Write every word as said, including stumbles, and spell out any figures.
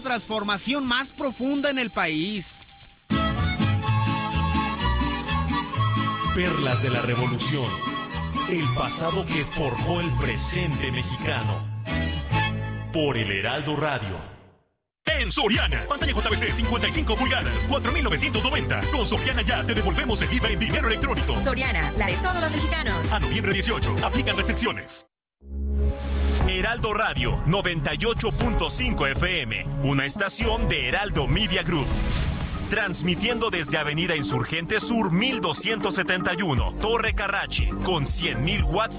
Transformación más profunda en el país. Perlas de la Revolución. El pasado que forjó el presente mexicano. Por el Heraldo Radio. En Soriana, pantalla J V C cincuenta y cinco pulgadas, cuatro mil novecientos noventa. Con Soriana ya te devolvemos el I V A en dinero electrónico. Soriana, la de todos los mexicanos. A noviembre dieciocho, aplican restricciones. Heraldo Radio noventa y ocho punto cinco F M, una estación de Heraldo Media Group. Transmitiendo desde Avenida Insurgente Sur mil doscientos setenta y uno, Torre Carrachi, con cien mil watts